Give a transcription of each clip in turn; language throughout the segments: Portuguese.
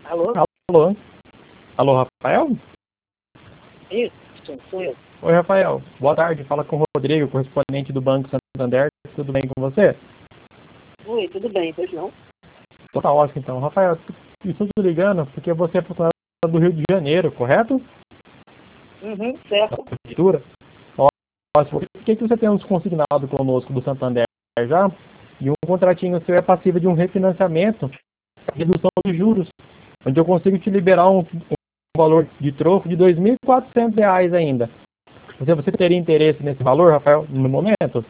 Alô? Alô? Alô, Rafael? Isso, sou eu. Oi, Rafael. Boa tarde. Fala com o Rodrigo, correspondente do Banco Santander. Tudo bem com você? Oi, tudo bem, pois não? Tá ótimo, então. Rafael, estou te ligando porque você é funcionário do Rio de Janeiro, correto? Uhum, certo. Prefeitura. Ótimo. Por que você tem uns consignado conosco do Santander já? E um contratinho seu é passivo de um refinanciamento, redução de juros, onde eu consigo te liberar um valor de troco de R$ 2.400 ainda. Você teria interesse nesse valor, Rafael, no momento?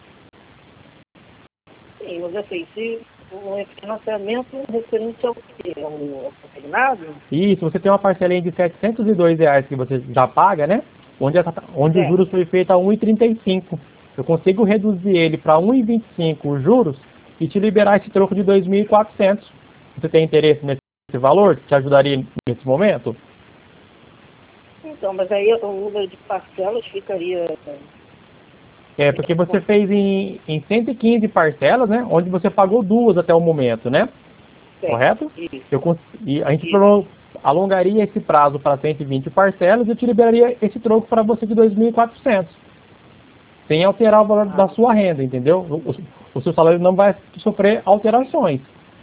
Sim, mas assim, se o financiamento referente ao quê? Ao consignado? Isso, você tem uma parcelinha de R$ 702 que você já paga, né? Onde os Certo. juros foi feito a 1,35. Eu consigo reduzir ele para 1,25 os juros e te liberar esse troco de 2.400. Você tem interesse nesse valor? Te ajudaria nesse momento? Então, mas aí o número de parcelas ficaria... É, porque você fez em 115 parcelas, né? Onde você pagou duas até o momento, né? Certo. Correto? Isso. E a gente Isso. alongaria esse prazo para 120 parcelas e eu te liberaria esse troco para você de 2.400, sem alterar o valor da Ah, sua renda, entendeu? O seu salário não vai sofrer alterações.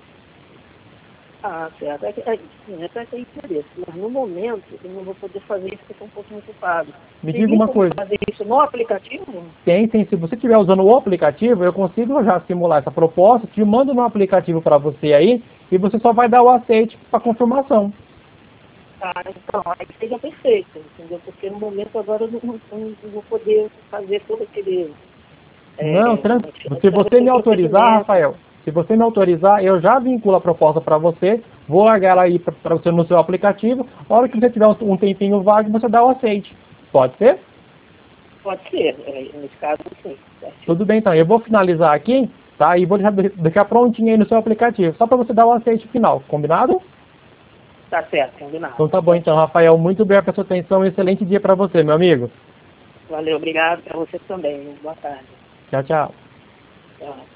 certo. Sim, até tem interesse, mas no momento eu não vou poder fazer isso porque eu estou um pouco muito ocupado. Me diga Teria uma como coisa, fazer isso no aplicativo? se você estiver usando o aplicativo, eu consigo já simular essa proposta, te mando no aplicativo para você aí, e você só vai dar o aceite para confirmação. Então, aí seja perfeito, entendeu? Porque no momento agora eu não vou poder fazer todo aquele Não, se todo você me aquele autorizar, procedimento. Rafael, se você me autorizar, eu já vinculo a proposta para você, vou largar ela aí para você no seu aplicativo. A hora que você tiver um tempinho vago, você dá o aceite. Pode ser? Pode ser, nesse caso, sim. Certinho. Tudo bem, então. Eu vou finalizar aqui, tá? E vou deixar prontinho aí no seu aplicativo, só para você dar o aceite final. Combinado? Tá certo, combinado. Então tá bom, então, Certinho. Rafael. Muito obrigado pela sua atenção. Excelente dia para você, meu amigo. Valeu, obrigado para você também. Boa tarde. Tchau, tchau. Tchau.